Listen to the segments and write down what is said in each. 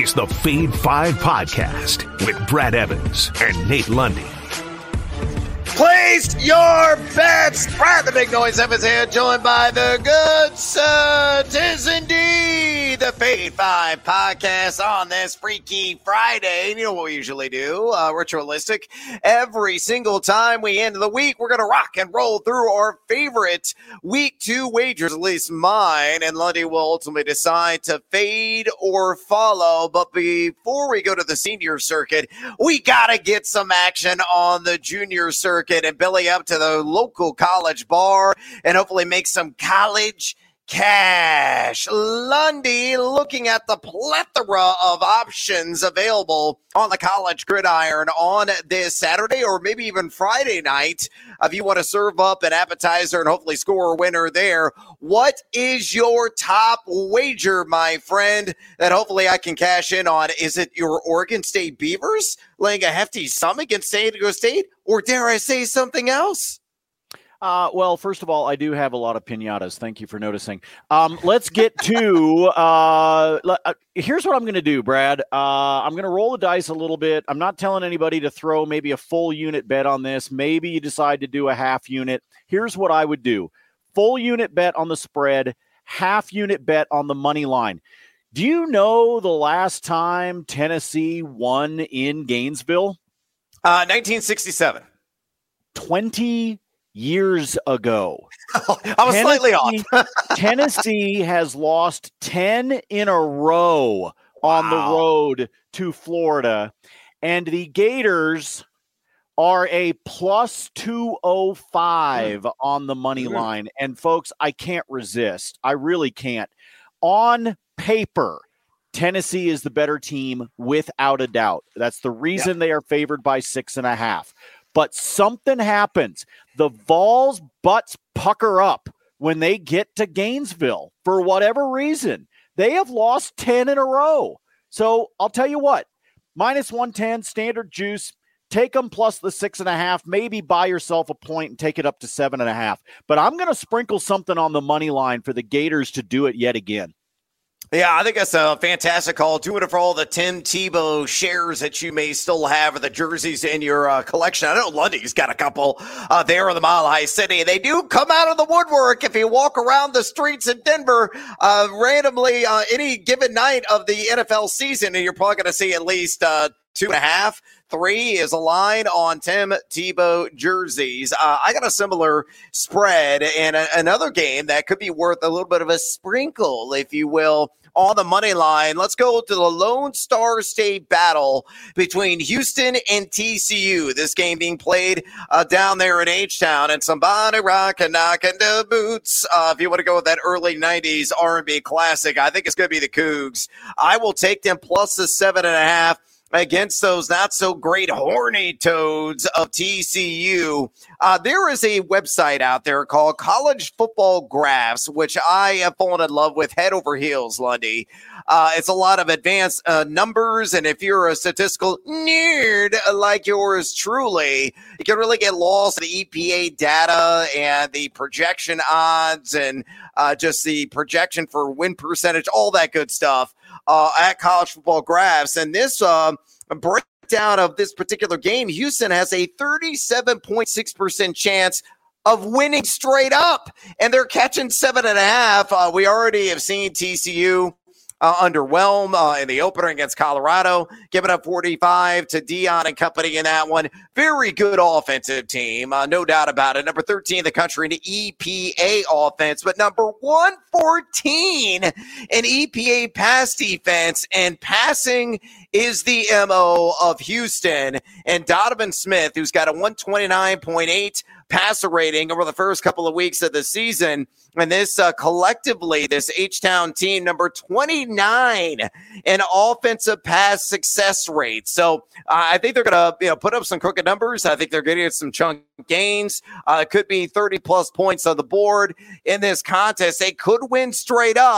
It's the Fade 5 Podcast with Brad Evans and Nate Lundy. Place your bets. Brad the Big Noise Evans here, joined by the good sir. 'Tis indeed the Fade 5 Podcast on this Freaky Friday. You know what we usually do, ritualistic. Every single time we end the week, we're going to rock and roll through our favorite week 2 wagers, at least mine, and Lundy will ultimately decide to fade or follow. But before we go to the senior circuit, we got to get some action on the junior circuit and belly up to the local college bar and hopefully make some college cash. Lundy, looking at the plethora of options available on the college gridiron on this Saturday or maybe even Friday night. If you want to serve up an appetizer and hopefully score a winner there, what is your top wager, my friend, that hopefully I can cash in on? Is it your Oregon State Beavers laying a hefty sum against San Diego State? Or dare I say something else? Well, first of all, I do have a lot of piñatas. Thank you for noticing. Let's get to here's what I'm going to do, Brad. I'm going to roll the dice a little bit. I'm not telling anybody to throw maybe a full unit bet on this. Maybe you decide to do a half unit. Here's what I would do. Full unit bet on the spread, half unit bet on the money line. Do you know the last time Tennessee won in Gainesville? 1967. 20 years ago. I was slightly off. Tennessee has lost 10 in a row on the road to Florida, and the Gators are a plus 205 on the money line. And folks, I can't resist. I really can't. On paper, Tennessee is the better team without a doubt. That's the reason they are favored by 6.5. But something happens. The Vols' butts pucker up when they get to Gainesville for whatever reason. They have lost 10 in a row. So I'll tell you what, minus 110, standard juice, take them plus the 6.5, maybe buy yourself a point and take it up to 7.5. But I'm going to sprinkle something on the money line for the Gators to do it yet again. Yeah, I think that's a fantastic call. Doing it for all the Tim Tebow shares that you may still have or the jerseys in your collection. I know Lundy's got a couple there in the Mile High City. They do come out of the woodwork if you walk around the streets in Denver randomly any given night of the NFL season, and you're probably going to see at least 2.5. 3 is a line on Tim Tebow jerseys. I got a similar spread and another game that could be worth a little bit of a sprinkle, if you will, on the money line. Let's go to the Lone Star State battle between Houston and TCU. This game being played down there in H-Town, and somebody rockin' knockin' the boots. If you want to go with that early 90s R&B classic, I think it's going to be the Cougs. I will take them plus the 7.5. Against those not so great horny toads of TCU. There is a website out there called College Football Graphs, which I have fallen in love with head over heels, Lundy. It's a lot of advanced numbers, and if you're a statistical nerd like yours truly, you can really get lost in the EPA data and the projection odds and just the projection for win percentage, all that good stuff. At College Football Graphs. And this breakdown of this particular game, Houston has a 37.6% chance of winning straight up, and they're catching 7.5. We already have seen TCU underwhelm in the opener against Colorado, giving up 45 to Dion and company in that one. Very good offensive team, no doubt about it. Number 13 in the country in EPA offense, but number 114 in EPA pass defense, and passing is the MO of Houston. And Donovan Smith, who's got a 129.8 passer rating over the first couple of weeks of the season. And this collectively, this H-Town team, number 29 in offensive pass success rate. So I think they're going to put up some crooked numbers. I think they're going to get some chunk gains. It could be 30-plus points on the board in this contest. They could win straight up.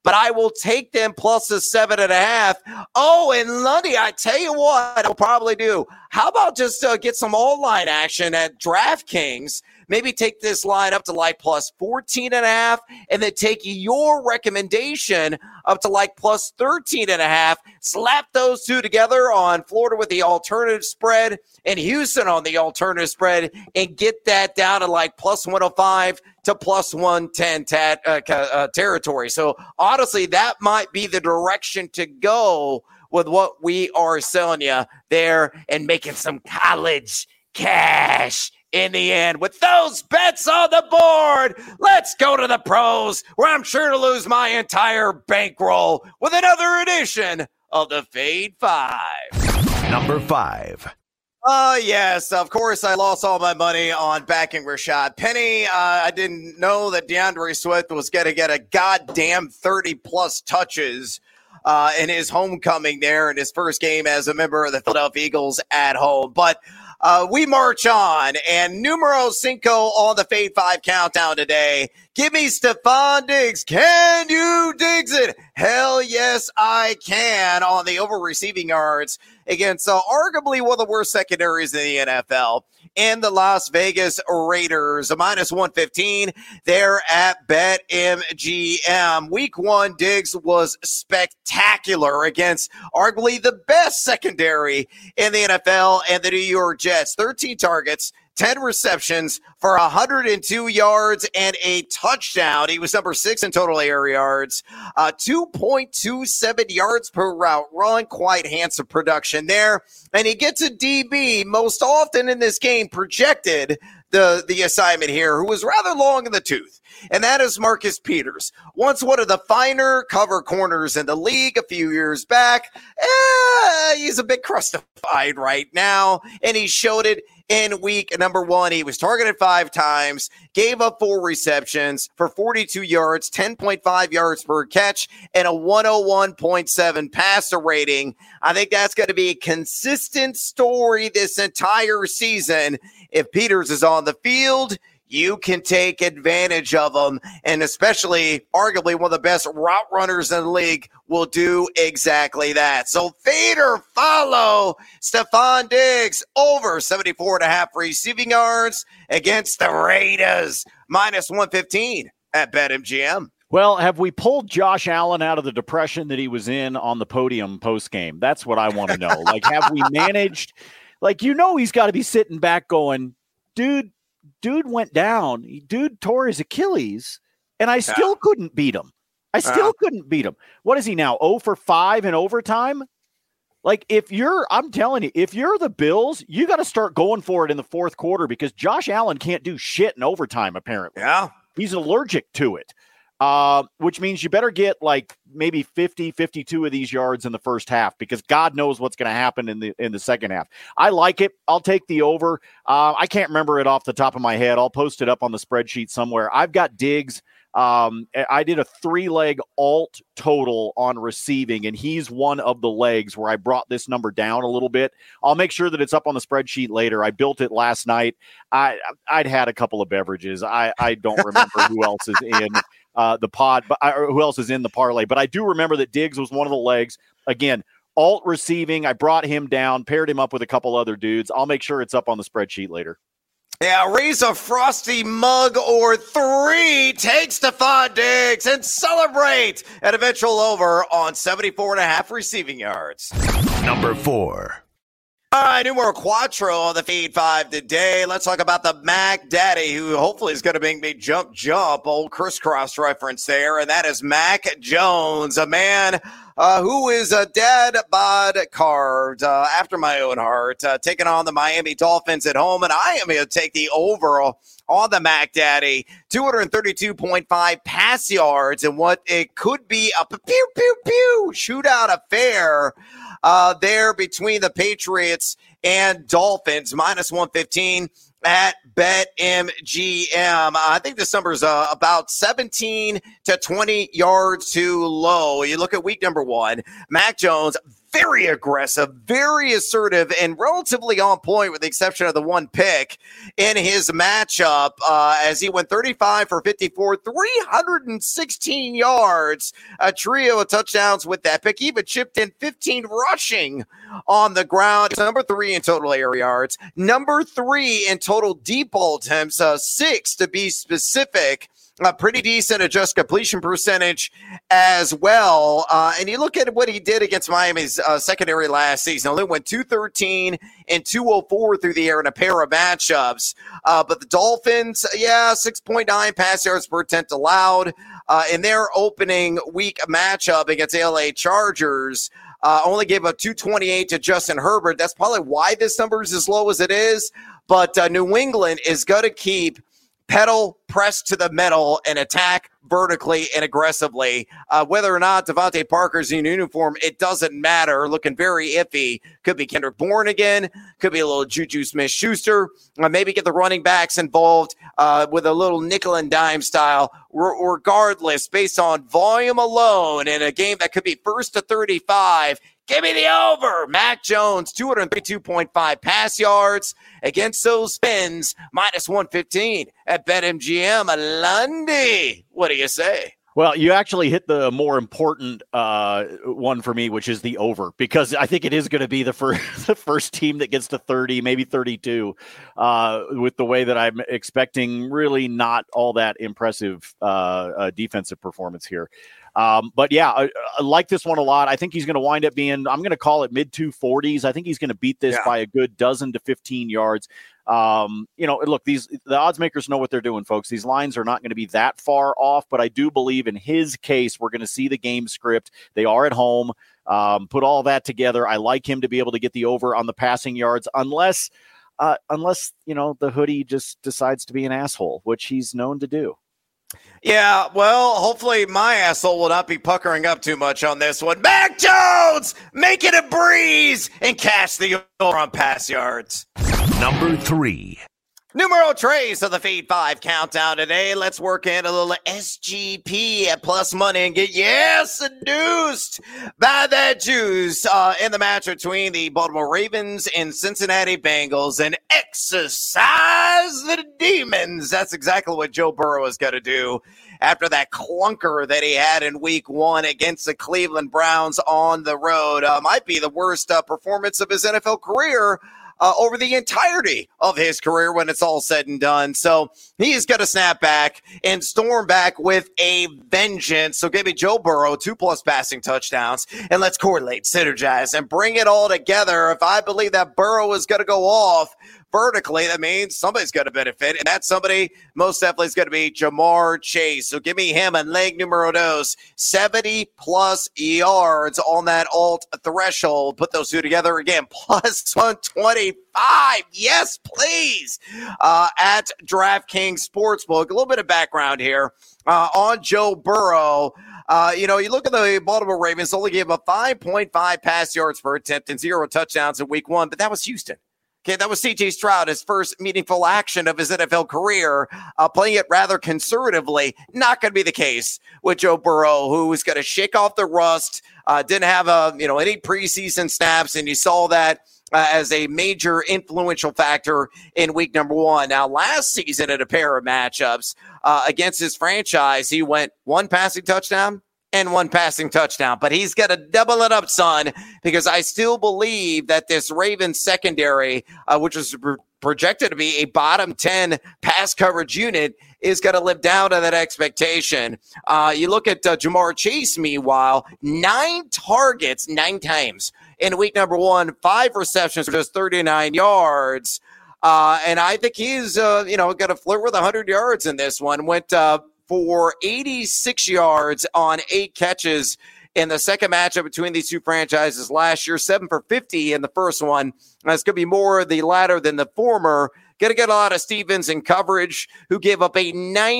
but I will take them plus the 7.5. Oh, and Lundy, I tell you what I'll probably do. How about just get some all-line action at DraftKings? Maybe take this line up to like plus 14.5, and then take your recommendation up to like plus 13.5. Slap those two together on Florida with the alternative spread and Houston on the alternative spread, and get that down to like plus 105 to plus 110 territory. So honestly, that might be the direction to go with what we are selling you there, and making some college cash in the end. With those bets on the board, let's go to the pros, where I'm sure to lose my entire bankroll with another edition of the Fade 5. Number 5. Yes, of course, I lost all my money on backing Rashad Penny. I didn't know that DeAndre Swift was going to get a goddamn 30-plus touches in his homecoming there in his first game as a member of the Philadelphia Eagles at home. But we march on, and numero 5 on the Fade 5 countdown today. Give me Stephon Diggs. Can you Diggs it? Hell yes, I can, on the over receiving yards against arguably one of the worst secondaries in the NFL, and the Las Vegas Raiders, a minus 115 there at BetMGM. Week 1, Diggs was spectacular against arguably the best secondary in the NFL and the New York Jets. 13 targets, 10 receptions for 102 yards and a touchdown. He was number 6 in total air yards, 2.27 yards per route run. Quite handsome production there. And he gets a DB most often in this game, projected the assignment here, who was rather long in the tooth. And that is Marcus Peters, once one of the finer cover corners in the league a few years back. He's a bit crustified right now, and he showed it in week number 1. He was targeted 5 times, gave up 4 receptions for 42 yards, 10.5 yards per catch, and a 101.7 passer rating. I think that's going to be a consistent story this entire season. If Peters is on the field, you can take advantage of them, and especially arguably one of the best route runners in the league will do exactly that. So fade or follow Stephon Diggs over 74.5 receiving yards against the Raiders, minus 115 at BetMGM. Well, have we pulled Josh Allen out of the depression that he was in on the podium post-game? That's what I want to know. Like, have we managed, like, he's got to be sitting back going, dude went down. Dude tore his Achilles, and I still couldn't beat him. Couldn't beat him. What is he now, 0 for 5 in overtime? Like, I'm telling you, if you're the Bills, you got to start going for it in the fourth quarter, because Josh Allen can't do shit in overtime, apparently. Yeah. He's allergic to it, which means you better get like maybe 50, 52 of these yards in the first half, because God knows what's going to happen in the second half. I like it. I'll take the over. I can't remember it off the top of my head. I'll post it up on the spreadsheet somewhere. I've got Diggs. I did a 3-leg alt total on receiving, and he's one of the legs where I brought this number down a little bit. I'll make sure that it's up on the spreadsheet later. I built it last night. I'd had a couple of beverages. I don't remember who else is in the pod, but who else is in the parlay. But I do remember that Diggs was one of the legs. Again, alt receiving. I brought him down, paired him up with a couple other dudes. I'll make sure it's up on the spreadsheet later. Yeah, raise a frosty mug or 3, take Stephon Diggs, and celebrate an eventual over on 74.5 receiving yards. Number 4. All right, numero quattro on the Fade 5 today. Let's talk about the Mac Daddy, who hopefully is going to make me jump, old crisscross reference there, and that is Mac Jones, a man who is a dad bod carved after my own heart, taking on the Miami Dolphins at home, and I am going to take the over on the Mac Daddy, 232.5 pass yards, and what it could be a pew shootout affair there between the Patriots and Dolphins, minus 115 at BetMGM. I think this number is about 17 to 20 yards too low. You look at week number 1, Mac Jones, very aggressive, very assertive, and relatively on point with the exception of the one pick in his matchup as he went 35 for 54, 316 yards, a trio of touchdowns with that pick. He even chipped in 15 rushing on the ground. Number 3 in total air yards, number 3 in total deep ball attempts, 6 to be specific. A pretty decent adjusted completion percentage as well. And you look at what he did against Miami's secondary last season. Only went 213 and 204 through the air in a pair of matchups. But the Dolphins, 6.9 pass yards per attempt allowed in their opening week matchup against the LA Chargers. Only gave up 228 to Justin Herbert. That's probably why this number is as low as it is. But New England is going to keep pedal pressed to the metal and attack vertically and aggressively. Whether or not Devontae Parker's in uniform, it doesn't matter. Looking very iffy. Could be Kendrick Bourne again. Could be a little Juju Smith-Schuster. Maybe get the running backs involved with a little nickel and dime style. Regardless, based on volume alone in a game that could be first to 35, give me the over. Mac Jones, 232.5 pass yards against those Fins, minus 115 at BetMGM. Lundy, what do you say? Well, you actually hit the more important one for me, which is the over, because I think it is going to be the first team that gets to 30, maybe 32, with the way that I'm expecting really not all that impressive defensive performance here. But yeah, I like this one a lot. I think he's going to wind up being, I'm going to call it mid 240s. I think he's going to beat this by a good dozen to 15 yards. Look, the odds makers know what they're doing, folks. These lines are not going to be that far off, but I do believe in his case, we're going to see the game script. They are at home. Put all that together. I like him to be able to get the over on the passing yards, unless the hoodie just decides to be an asshole, which he's known to do. Yeah, well, hopefully my asshole will not be puckering up too much on this one. Mac Jones, make it a breeze and cash the over on pass yards. Number 3. Numero tres of the Feed 5 countdown today. Let's work in a little SGP at plus money and get seduced by that juice in the match between the Baltimore Ravens and Cincinnati Bengals and exercise the demons. That's exactly what Joe Burrow is going to do after that clunker that he had in week 1 against the Cleveland Browns on the road. Might be the worst performance of his NFL career. Over the entirety of his career when it's all said and done. So he's going to snap back and storm back with a vengeance. So give me Joe Burrow, 2+ passing touchdowns, and let's correlate, synergize, and bring it all together. If I believe that Burrow is going to go off vertically, that means somebody's going to benefit, and that somebody most definitely is going to be Ja'Marr Chase. So give me him and leg numero dos, 70+ yards on that alt threshold. Put those two together again, plus 125. Yes, please. At DraftKings Sportsbook. A little bit of background here on Joe Burrow. You look at the Baltimore Ravens, only gave up 5.5 pass yards per attempt and 0 touchdowns in week 1, but that was Houston. Okay, that was C.J. Stroud, his first meaningful action of his NFL career, playing it rather conservatively. Not going to be the case with Joe Burrow, who is going to shake off the rust, didn't have any preseason snaps, and you saw that as a major influential factor in week number 1. Now, last season at a pair of matchups against his franchise, he went 1 passing touchdown and 1 passing touchdown. But he's got to double it up, son, because I still believe that this Ravens secondary, which is projected to be a bottom 10 pass coverage unit, is going to live down to that expectation. You look at Ja'Marr Chase, meanwhile, 9 targets, 9 times in week number 1, 5 receptions for just 39 yards. And I think he's, going to flirt with 100 yards in this one. Went for 86 yards on 8 catches in the second matchup between these two franchises last year, 7 for 50 in the first one. It's going to be more the latter than the former. Going to get a lot of Stevens in coverage, who gave up a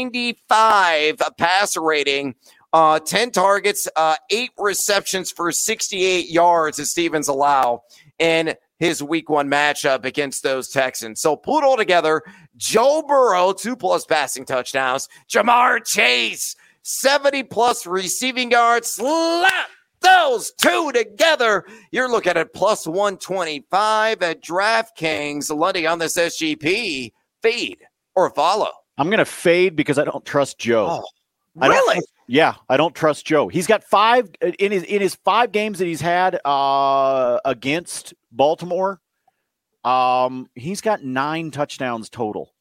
95 passer rating, 10 targets, 8 receptions for 68 yards as Stevens allow in his week 1 matchup against those Texans. So pull it all together. Joe Burrow, 2+ passing touchdowns. Ja'Marr Chase, 70+ receiving yards. Slap those two together, you're looking at plus 125 at DraftKings. Lundy on this SGP. Fade or follow? I'm going to fade because I don't trust Joe. Oh, really? I don't trust Joe. He's got 5 in his 5 games that he's had against Baltimore. He's got 9 touchdowns total.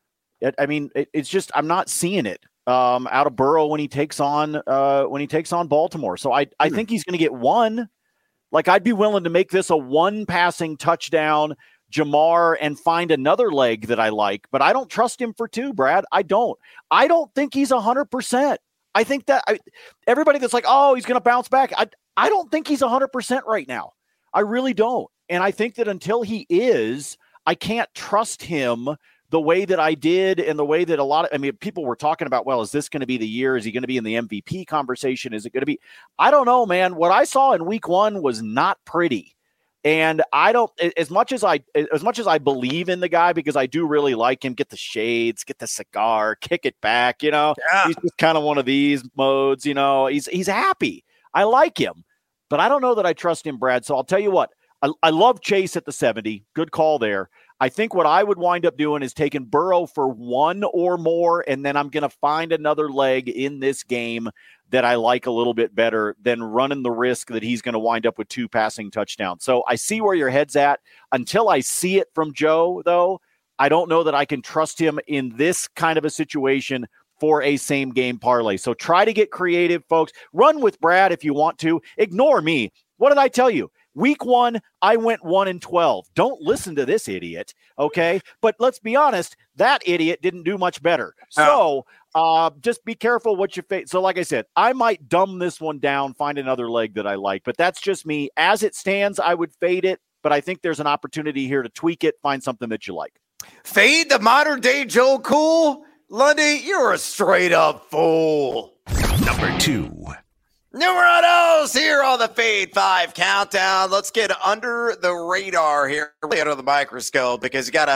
It's just I'm not seeing it out of Burrow when he takes on Baltimore. So I think he's going to get 1. Like, I'd be willing to make this a 1 passing touchdown Jamar and find another leg that I like, but I don't trust him for 2, Brad. I don't think he's 100%. I think that everybody that's like, oh, he's going to bounce back. I don't think he's 100% right now. I really don't. And I think that until he is, I can't trust him the way that I did and the way that people were talking about, well, is this going to be the year? Is he going to be in the MVP conversation? Is it going to be? I don't know, man. What I saw in week 1 was not pretty. And I don't, as much as I believe in the guy, because I do really like him, get the shades, get the cigar, kick it back, He's just kind of one of these modes, he's happy. I like him, but I don't know that I trust him, Brad. So I'll tell you what, I love Chase at the 70. Good call there. I think what I would wind up doing is taking Burrow for 1 or more, and then I'm going to find another leg in this game that I like a little bit better than running the risk that he's going to wind up with 2 passing touchdowns. So I see where your head's at. Until I see it from Joe, though, I don't know that I can trust him in this kind of a situation for a same game parlay. So try to get creative, folks. Run with Brad if you want to. Ignore me. What did I tell you? Week 1, I went 1-12. Don't listen to this idiot, okay? But let's be honest, that idiot didn't do much better. So just be careful what you face. So like I said, I might dumb this one down, find another leg that I like. But that's just me. As it stands, I would fade it. But I think there's an opportunity here to tweak it, find something that you like. Fade the modern-day Joe Cool? Lundy, you're a straight-up fool. Number 2. Numerados here on the Fade 5 countdown. Let's get under the radar here, really under the microscope, because you gotta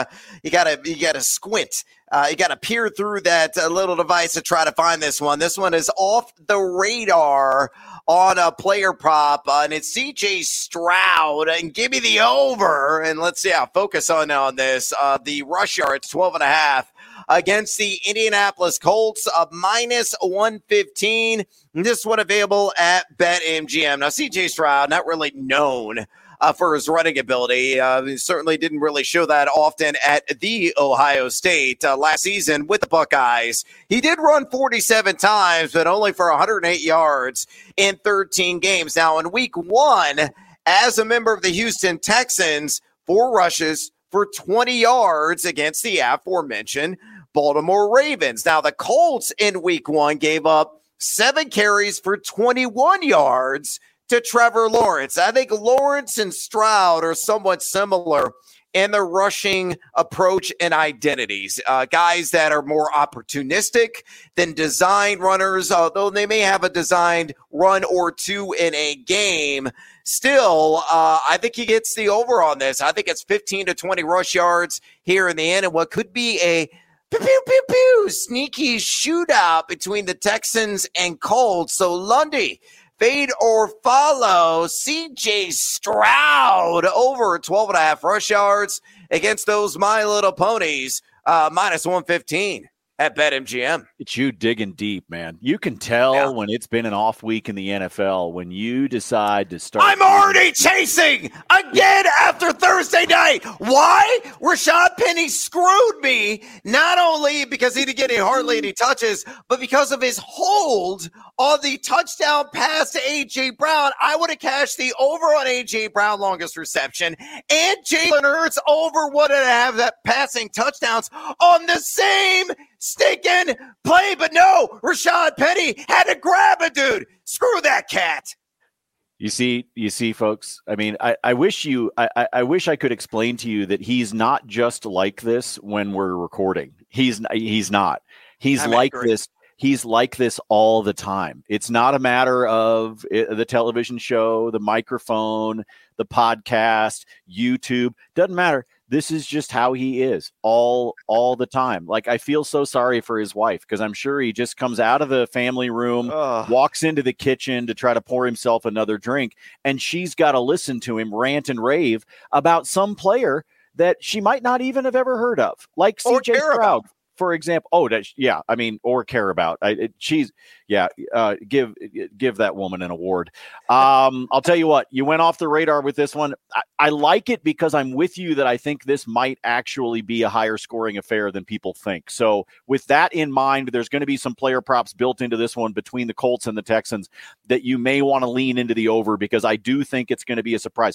squint. You gotta peer through that little device to try to find this one. This one is off the radar on a player prop, and it's CJ Stroud. And give me the over, and let's focus on this. The rush yards 12.5. Against the Indianapolis Colts, minus 115. This one available at BetMGM. Now, CJ Stroud, not really known for his running ability. He certainly didn't really show that often at the Ohio State last season with the Buckeyes. He did run 47 times, but only for 108 yards in 13 games. Now, in week 1, as a member of the Houston Texans, 4 rushes for 20 yards against the aforementioned Baltimore Ravens. Now, the Colts in week 1 gave up 7 carries for 21 yards to Trevor Lawrence. I think Lawrence and Stroud are somewhat similar in their rushing approach and identities. Guys that are more opportunistic than designed runners, although they may have a designed run or 2 in a game. Still, I think he gets the over on this. I think it's 15 to 20 rush yards here in the end, and what could be a sneaky shootout between the Texans and Colts. So Lundy, fade or follow CJ Stroud over 12.5 rush yards against those My Little Ponies, minus 115 at BetMGM. It's you digging deep, man. You can tell when it's been an off week in the NFL when you decide to start. I'm already chasing again after Thursday night. Why? Rashad Penny screwed me, not only because he didn't get hardly any touches, but because of his hold on the touchdown pass to A.J. Brown. I would have cashed the over on A.J. Brown longest reception and Jalen Hurts over would have that passing touchdowns on the same stinking play, but no, Rashad Penny had to grab a dude. Screw that cat. You see, folks. I mean, I wish I could explain to you that he's not just like this when we're recording. He's not. He's like this. He's like this all the time. It's not a matter of the television show, the microphone, the podcast, YouTube. Doesn't matter. this is just how he is all the time. Like, I feel so sorry for his wife, because I'm sure he just comes out of the family room, walks into the kitchen to try to pour himself another drink, and she's got to listen to him rant and rave about some player that she might not even have ever heard of, like CJ Stroud, for example. Or care about. Give that woman an award. I'll tell you what, you went off the radar with this one. I like it because I'm with you that I think this might actually be a higher scoring affair than people think. So with that in mind, there's going to be some player props built into this one between the Colts and the Texans that you may want to lean into the over, because I do think it's going to be a surprise.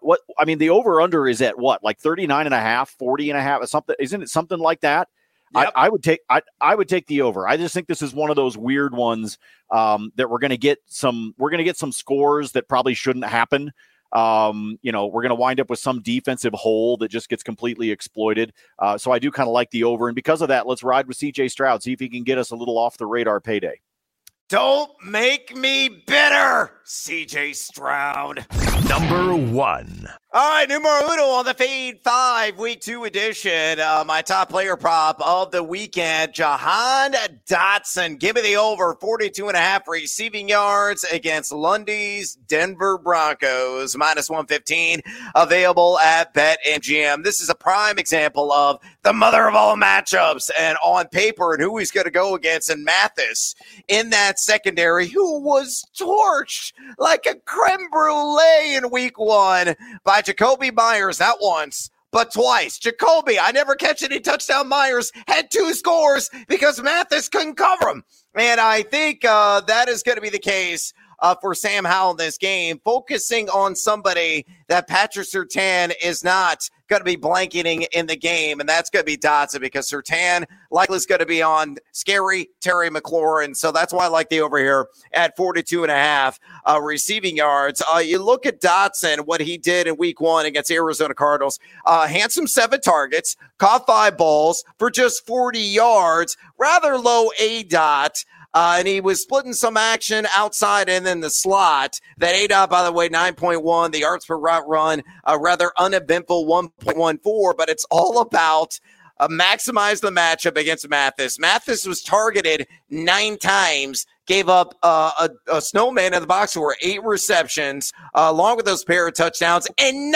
The over under is at what, like 39.5, 40.5, something, isn't it something like that? Yep. I would take the over. I just think this is one of those weird ones that we're going to get some scores that probably shouldn't happen. We're going to wind up with some defensive hole that just gets completely exploited. So I do kind of like the over. And because of that, let's ride with CJ Stroud, see if he can get us a little off the radar payday. Don't make me bitter, CJ Stroud. Number 1. All right, numero uno on the Fade 5 Week 2 edition. My top player prop of the weekend, Jahan Dotson. Give me the over, 42.5 receiving yards against Lundy's Denver Broncos, minus 115, available at BetMGM. This is a prime example of the mother of all matchups and on paper and who he's going to go against. And Mathis in that secondary, who was torched like a creme brulee in Week 1 by Jakobi Meyers, not once, but twice. Jakobi, I never catch any touchdown. Meyers had 2 scores because Mathis couldn't cover him. And I think that is going to be the case for Sam Howell in this game, focusing on somebody that Patrick Surtain is not going to be blanketing in the game, and that's going to be Dotson, because Surtain likely is going to be on scary Terry McLaurin. So that's why I like the over here at 42.5 receiving yards. You look at Dotson, what he did in Week 1 against Arizona Cardinals. Handsome 7 targets, caught 5 balls for just 40 yards, rather low ADOT. And he was splitting some action outside and in the slot. That ADOT, by the way, 9.1. The yards per route run, rather uneventful, 1.14. But it's all about maximize the matchup against Mathis. Mathis was targeted 9 times, gave up a snowman in the box score, 8 receptions, along with those pair of touchdowns, and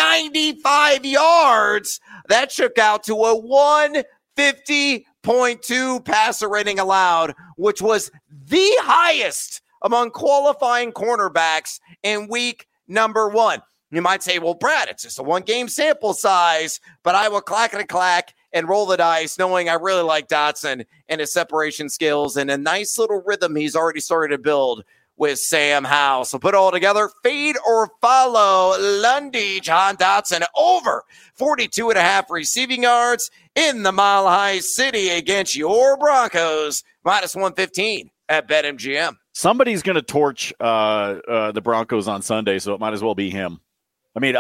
95 yards. That shook out to a 150.2 passer rating allowed, which was the highest among qualifying cornerbacks in week number 1. You might say, well, Brad, it's just a 1-game sample size, but I will clack and roll the dice, knowing I really like Dotson and his separation skills and a nice little rhythm he's already started to build with Sam Howell. So put it all together, fade or follow Lundy, Jahan Dotson, over 42.5 receiving yards in the Mile High City against your Broncos, minus 115 at BetMGM. Somebody's going to torch the Broncos on Sunday, so it might as well be him. I mean,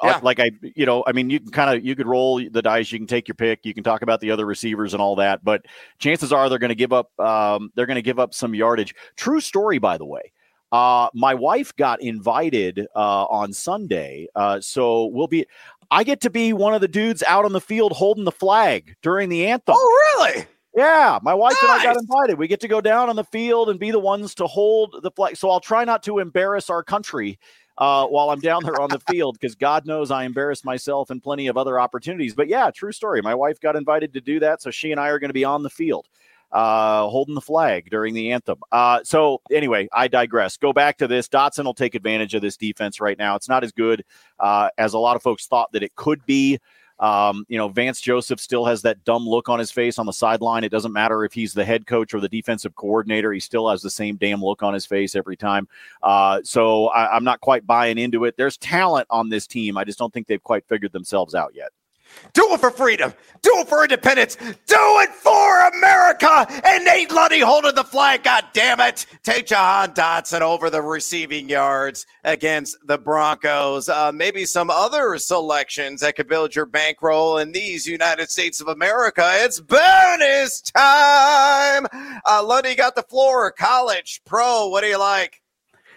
you could roll the dice, you can take your pick, you can talk about the other receivers and all that, but chances are they're going to give up some yardage. True story, by the way. My wife got invited on Sunday, so I get to be one of the dudes out on the field holding the flag during the anthem. Oh, really? Yeah, my wife and I got invited. We get to go down on the field and be the ones to hold the flag. So I'll try not to embarrass our country while I'm down there on the field, because God knows I embarrassed myself in plenty of other opportunities. But yeah, true story. My wife got invited to do that, so she and I are going to be on the field holding the flag during the anthem. So anyway, I digress. Go back to this. Dotson will take advantage of this defense right now. It's not as good as a lot of folks thought that it could be. Vance Joseph still has that dumb look on his face on the sideline. It doesn't matter if he's the head coach or the defensive coordinator. He still has the same damn look on his face every time. So I'm not quite buying into it. There's talent on this team. I just don't think they've quite figured themselves out yet. Do it for freedom. Do it for independence. Do it for America. And Nate Lundy holding the flag. God damn it. Take Jahan Dotson over the receiving yards against the Broncos. Maybe some other selections that could build your bankroll in these United States of America. It's bonus time. Lundy got the floor. College, pro, what do you like?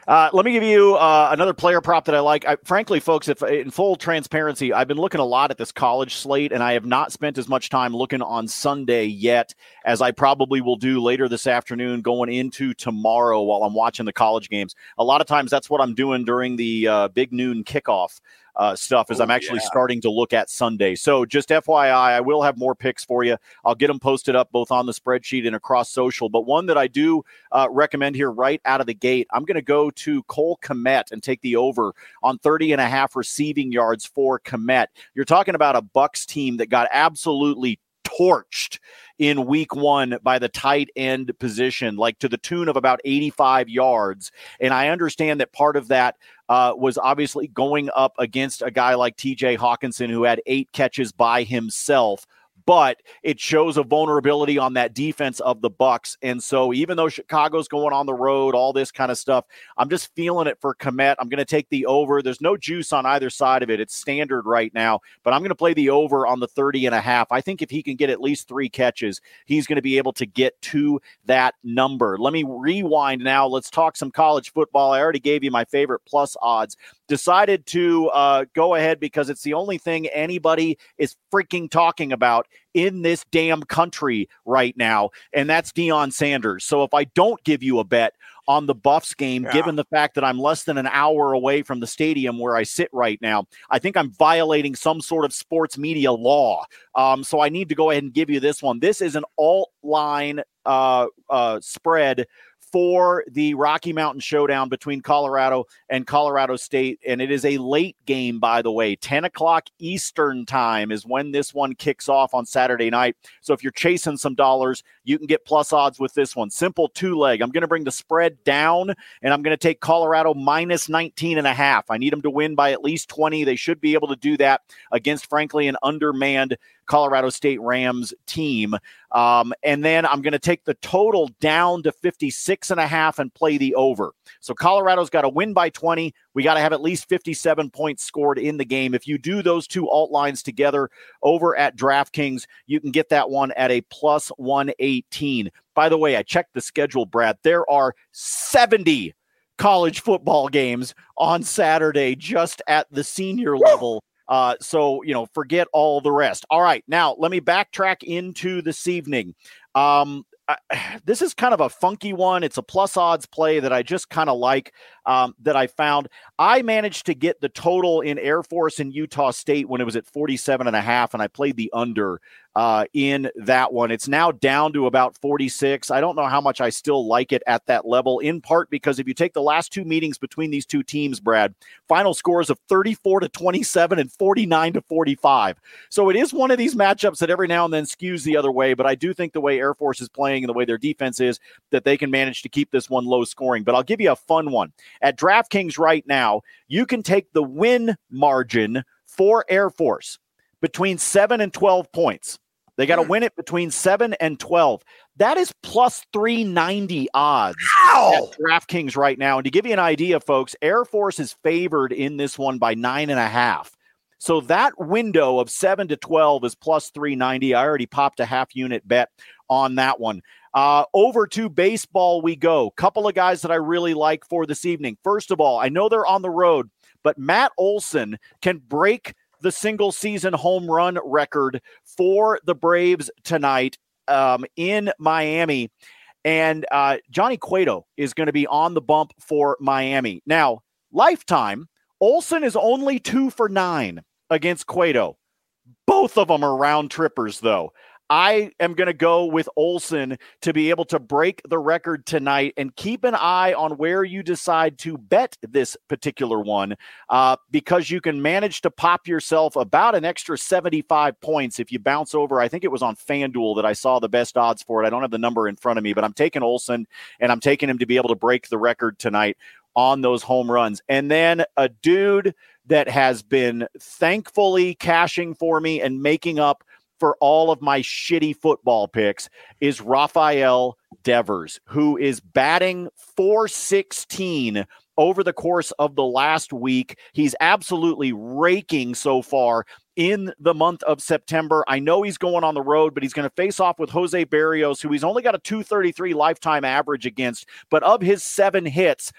Let me give you another player prop that I like. Frankly, folks, if in full transparency, I've been looking a lot at this college slate, and I have not spent as much time looking on Sunday yet as I probably will do later this afternoon going into tomorrow while I'm watching the college games. A lot of times that's what I'm doing during the big noon kickoff stuff as I'm actually starting to look at Sunday. So just FYI, I will have more picks for you. I'll get them posted up both on the spreadsheet and across social. But one that I do recommend here right out of the gate, I'm going to go to Cole Kmet and take the over on 30.5 receiving yards for Kmet. You're talking about a Bucs team that got absolutely torched in week one by the tight end position, like to the tune of about 85 yards. And I understand that part of that was obviously going up against a guy like TJ Hawkinson, who had 8 catches by himself. But it shows a vulnerability on that defense of the Bucs. And so even though Chicago's going on the road, all this kind of stuff, I'm just feeling it for Kmet. I'm going to take the over. There's no juice on either side of it. It's standard right now, but I'm going to play the over on the 30.5. I think if he can get at least 3 catches, he's going to be able to get to that number. Let me rewind now. Let's talk some college football. I already gave you my favorite plus odds. Decided to go ahead because it's the only thing anybody is freaking talking about in this damn country right now, and that's Deion Sanders. So if I don't give you a bet on the Buffs game, given the fact that I'm less than an hour away from the stadium where I sit right now, I think I'm violating some sort of sports media law. So I need to go ahead and give you this one. This is an alt line spread for the Rocky Mountain Showdown between Colorado and Colorado State. And it is a late game, by the way. 10 o'clock Eastern time is when this one kicks off on Saturday night. So if you're chasing some dollars, you can get plus odds with this one. Simple 2-leg. I'm going to bring the spread down, and I'm going to take Colorado minus 19.5. I need them to win by at least 20. They should be able to do that against, frankly, an undermanned Colorado State Rams team. And then I'm going to take the total down to 56.5 and play the over. So Colorado's got to win by 20. We got to have at least 57 points scored in the game. If you do those two alt lines together over at DraftKings, you can get that one at a plus 118. By the way, I checked the schedule, Brad. There are 70 college football games on Saturday just at the senior level. So, forget all the rest. All right. Now, let me backtrack into this evening. This is kind of a funky one. It's a plus odds play that I just kind of like that I found. I managed to get the total in Air Force and Utah State when it was at 47.5, and I played the under in that one. It's now down to about 46. I don't know how much I still like it at that level, in part because if you take the last 2 meetings between these two teams, Brad, final scores of 34-27 and 49-45. So it is one of these matchups that every now and then skews the other way, but I do think the way Air Force is playing and the way their defense is, that they can manage to keep this one low scoring. But I'll give you a fun one. At DraftKings right now, you can take the win margin for Air Force between 7 and 12 points. They got to win it between 7 and 12. That is plus 390 odds at DraftKings right now. And to give you an idea, folks, Air Force is favored in this one by 9.5. So that window of 7 to 12 is plus 390. I already popped a half unit bet on that one. Over to baseball we go. Couple of guys that I really like for this evening. First of all, I know they're on the road, but Matt Olson can break the single season home run record for the Braves tonight in Miami. And Johnny Cueto is going to be on the bump for Miami. Now, lifetime, Olson is only 2 for 9 against Cueto. Both of them are round trippers, though. I am going to go with Olson to be able to break the record tonight, and keep an eye on where you decide to bet this particular one because you can manage to pop yourself about an extra 75 points if you bounce over. I think it was on FanDuel that I saw the best odds for it. I don't have the number in front of me, but I'm taking Olson, and I'm taking him to be able to break the record tonight on those home runs. And then a dude that has been thankfully cashing for me and making up for all of my shitty football picks is Rafael Devers, who is batting .416 over the course of the last week. He's absolutely raking so far in the month of September. I know he's going on the road, but he's going to face off with Jose Berrios, who he's only got a .233 lifetime average against. But of his 7 hits,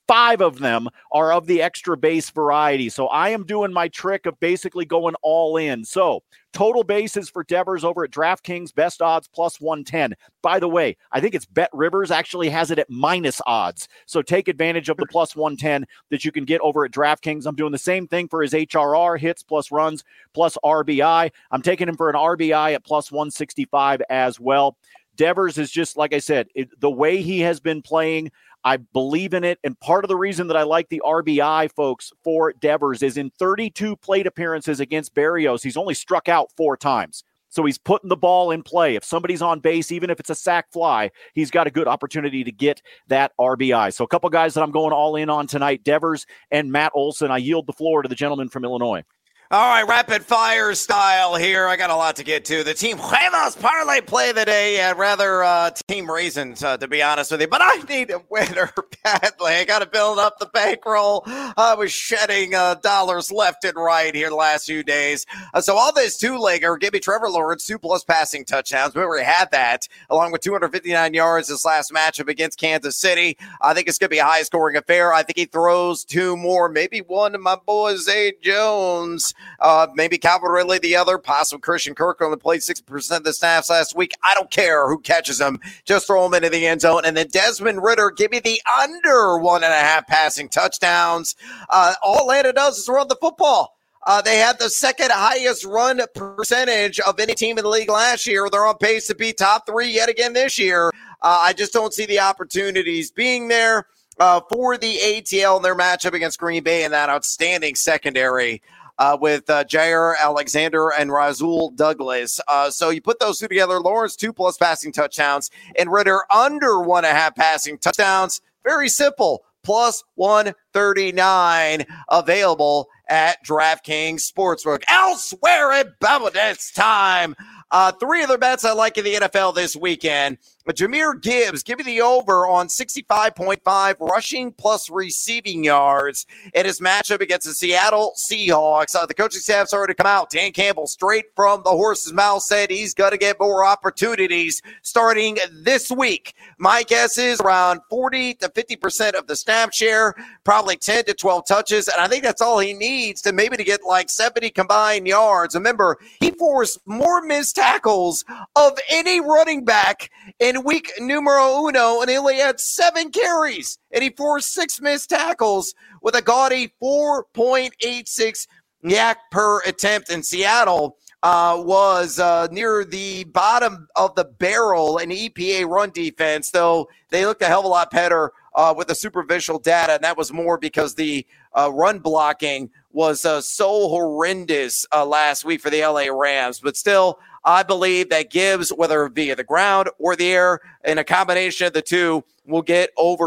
5 of them are of the extra base variety. So I am doing my trick of basically going all in. So total bases for Devers over at DraftKings, best odds plus 110. By the way, I think it's Bet Rivers actually has it at minus odds. So take advantage of the plus 110 that you can get over at DraftKings. I'm doing the same thing for his HRR, hits plus runs plus RBI. I'm taking him for an RBI at plus 165 as well. Devers is just, like I said, the way he has been playing, I believe in it. And part of the reason that I like the RBI, folks, for Devers is in 32 plate appearances against Berrios, he's only struck out 4 times. So he's putting the ball in play. If somebody's on base, even if it's a sac fly, he's got a good opportunity to get that RBI. So a couple guys that I'm going all in on tonight, Devers and Matt Olson. I yield the floor to the gentleman from Illinois. All right, rapid fire style here. I got a lot to get to. The Team Huevos parlay play of the day. I'd rather Team Raisins, to be honest with you. But I need a winner badly. I got to build up the bankroll. I was shedding dollars left and right here the last few days. So all this two-legger, give me Trevor Lawrence, 2+ passing touchdowns. We already had that, along with 259 yards this last matchup against Kansas City. I think it's going to be a high-scoring affair. I think he throws 2 more, maybe one to my boy Zay Jones. Maybe Calvin Ridley, the other, possibly Christian Kirk only played 60% of the snaps last week. I don't care who catches him. Just throw him into the end zone. And then Desmond Ridder, give me the under 1.5 passing touchdowns. All Atlanta does is run the football. They had the second highest run percentage of any team in the league last year. They're on pace to be top 3 yet again this year. I just don't see the opportunities being there for the ATL in their matchup against Green Bay and that outstanding secondary. With Jair Alexander and Rasul Douglas. So you put those two together, Lawrence 2+ passing touchdowns and Ridder under 1.5 passing touchdowns. Very simple. Plus 139 available at DraftKings Sportsbook. Elsewhere at Bubba Dance time. 3 other bets I like in the NFL this weekend. Jahmyr Gibbs, give me the over on 65.5 rushing plus receiving yards in his matchup against the Seattle Seahawks. The coaching staff's already come out. Dan Campbell, straight from the horse's mouth, said he's going to get more opportunities starting this week. My guess is around 40 to 50% of the snap share, probably 10 to 12 touches, and I think that's all he needs to maybe to get like 70 combined yards. Remember, he forced more missed tackles of any running back in week numero uno, and he only had 7 carries, and he forced 6 missed tackles with a gaudy 4.86 yak per attempt. In Seattle was near the bottom of the barrel in EPA run defense, though they looked a hell of a lot better with the superficial data, and that was more because the run blocking was so horrendous last week for the LA Rams. But still, I believe that Gibbs, whether via the ground or the air, in a combination of the two, will get over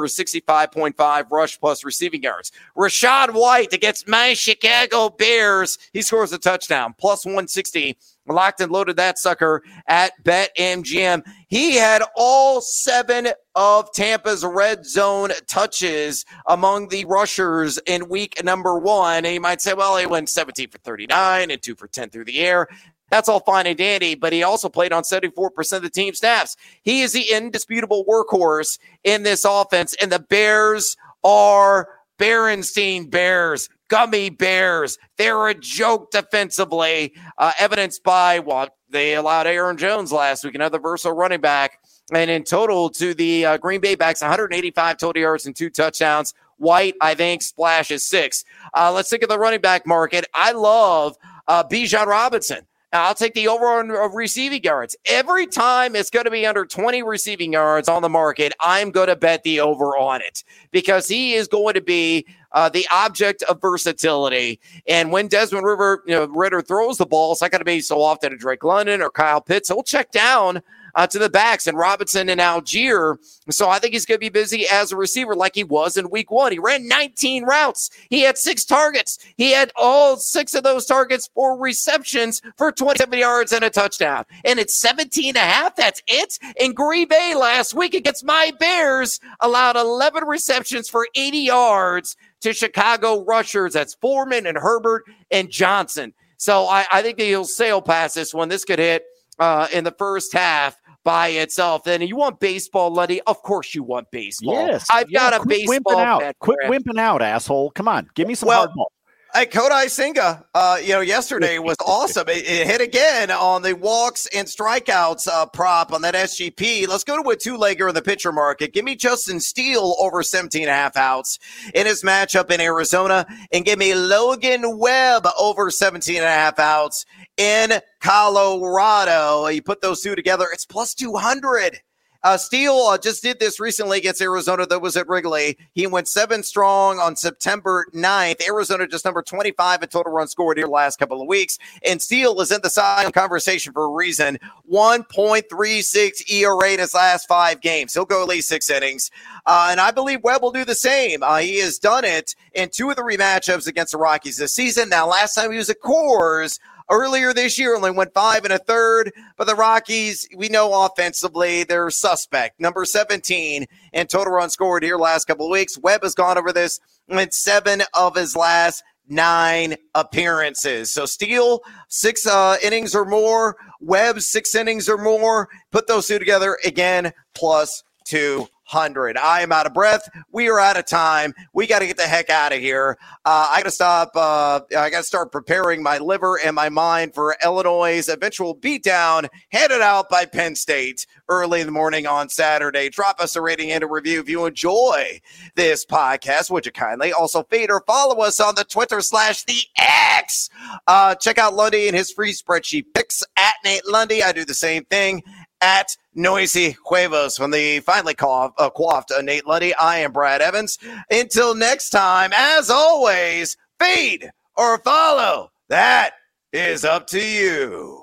65.5 rush plus receiving yards. Rachaad White against my Chicago Bears. He scores a touchdown, plus 160. Locked and loaded that sucker at BetMGM. He had all 7 of Tampa's red zone touches among the rushers in week number 1. And you might say, well, he went 17 for 39 and 2 for 10 through the air. That's all fine and dandy, but he also played on 74% of the team snaps. He is the indisputable workhorse in this offense, and the Bears are Berenstein Bears, gummy bears. They're a joke defensively, evidenced by, well, they allowed Aaron Jones last week, another versatile running back, and in total to the Green Bay backs, 185 total yards and 2 touchdowns. White, I think, splashes 6. Let's think of the running back market. I love Bijan Robinson. I'll take the over on receiving yards. Every time it's going to be under 20 receiving yards on the market, I'm going to bet the over on it because he is going to be the object of versatility. And when Desmond Ridder throws the ball, it's not going to be so often to Drake London or Kyle Pitts. He'll check down to the backs and Robinson and Algier. So I think he's going to be busy as a receiver like he was in week 1. He ran 19 routes. He had 6 targets. He had all 6 of those targets for receptions for 27 yards and a touchdown. And it's 17.5. That's it. In Green Bay last week against my Bears, allowed 11 receptions for 80 yards to Chicago rushers. That's Foreman and Herbert and Johnson. So I think that he'll sail past this one. This could hit in the first half by itself. And you want baseball, Lundy? Of course you want baseball. Yes. I've got a baseball bet. Quit wimping out, asshole. Come on. Give me some hardball. Hey, Kodai Senga, yesterday was awesome. It hit again on the walks and strikeouts prop on that SGP. Let's go to a two-legger in the pitcher market. Give me Justin Steele over 17.5 outs in his matchup in Arizona, and give me Logan Webb over 17.5 outs in Colorado. You put those two together, it's plus 200. Steele just did this recently against Arizona. That was at Wrigley. He went 7 strong on September 9th. Arizona just number 25 in total runs scored here last couple of weeks. And Steele is in the Cy Young conversation for a reason. 1.36 ERA in his last 5 games. He'll go at least 6 innings. And I believe Webb will do the same. He has done it in 2 of the rematchups against the Rockies this season. Now, last time he was at Coors, earlier this year, only went 5 1/3, but the Rockies, we know offensively, they're suspect. Number 17 in total runs scored here last couple of weeks. Webb has gone over this in 7 of his last 9 appearances. So Steele, 6 innings or more. Webb, 6 innings or more. Put those two together, again, plus 200. I am out of breath. We are out of time. We got to get the heck out of here. I got to stop. I got to start preparing my liver and my mind for Illinois' eventual beatdown handed out by Penn State early in the morning on Saturday. Drop us a rating and a review if you enjoy this podcast, would you kindly? Also, feed or follow us on the Twitter/the X. Check out Lundy and his free spreadsheet picks at Nate Lundy. I do the same thing at Noisy Huevos. From the finally coiffed Nate Lundy, I am Brad Evans. Until next time, as always, feed or follow. That is up to you.